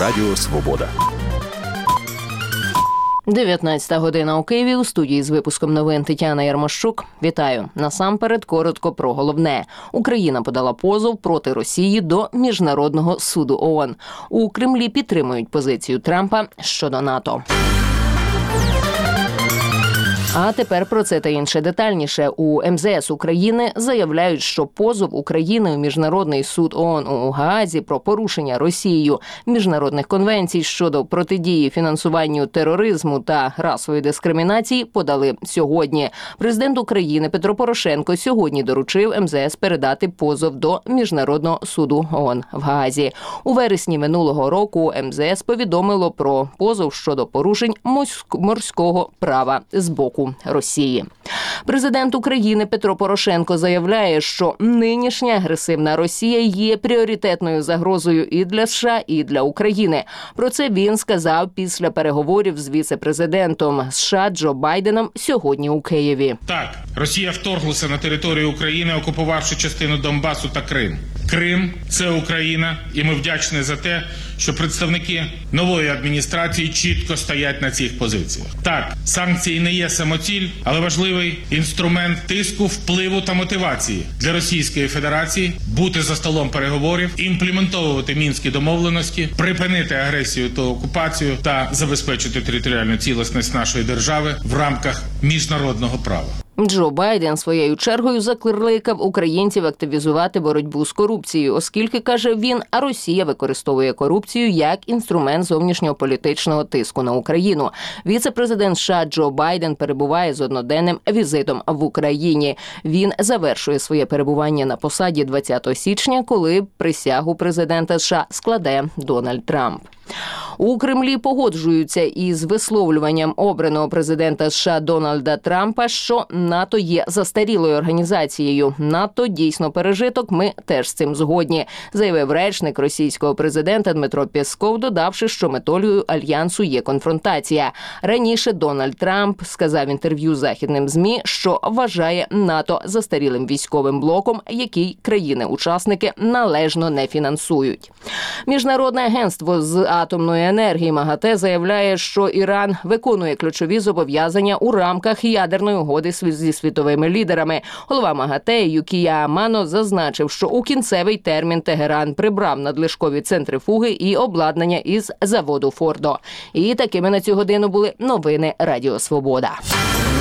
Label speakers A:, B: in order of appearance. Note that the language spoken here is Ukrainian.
A: Радіо Свобода.
B: 19 година у Києві. У студії з випуском новин Тетяна Ярмощук. Вітаю. Насамперед коротко про головне. Україна подала позов проти Росії до Міжнародного суду ООН. У Кремлі підтримують позицію Трампа щодо НАТО. А тепер про це та інше детальніше. У МЗС України заявляють, що позов України у Міжнародний суд ООН у Гаазі про порушення Росією міжнародних конвенцій щодо протидії фінансуванню тероризму та расової дискримінації подали сьогодні. Президент України Петро Порошенко сьогодні доручив МЗС передати позов до Міжнародного суду ООН в Гаазі. У вересні минулого року МЗС повідомило про позов щодо порушень морського права з боку Росії. Президент України Петро Порошенко заявляє, що нинішня агресивна Росія є пріоритетною загрозою і для США, і для України. Про це він сказав після переговорів з віце-президентом США Джо Байденом сьогодні у Києві.
C: Так, Росія вторглася на територію України, окупувавши частину Донбасу та Крим. Крим – це Україна, і ми вдячні за те, що представники нової адміністрації чітко стоять на цих позиціях. Так, санкції не є самоціль, але важливий інструмент тиску, впливу та мотивації для Російської Федерації бути за столом переговорів, імплементовувати мінські домовленості, припинити агресію та окупацію та забезпечити територіальну цілісність нашої держави в рамках міжнародного права.
B: Джо Байден своєю чергою закликав українців активізувати боротьбу з корупцією, оскільки, каже він, Росія використовує корупцію як інструмент зовнішньополітичного тиску на Україну. Віце-президент США Джо Байден перебуває з одноденним візитом в Україні. Він завершує своє перебування на посаді 20 січня, коли присягу президента США складе Дональд Трамп. У Кремлі погоджуються із висловлюванням обраного президента США Дональда Трампа, що НАТО є застарілою організацією. НАТО дійсно пережиток, ми теж з цим згодні, заявив речник російського президента Дмитро Пєсков, додавши, що метою альянсу є конфронтація. Раніше Дональд Трамп сказав в інтерв'ю західним ЗМІ, що вважає НАТО застарілим військовим блоком, який країни-учасники належно не фінансують. Міжнародне агентство з атомної енергії МАГАТЕ заявляє, що Іран виконує ключові зобов'язання у рамках ядерної угоди зі світовими лідерами. Голова МАГАТЕ Юкія Амано зазначив, що у кінцевий термін Тегеран прибрав надлишкові центрифуги і обладнання із заводу Фордо. І такими на цю годину були новини Радіо Свобода.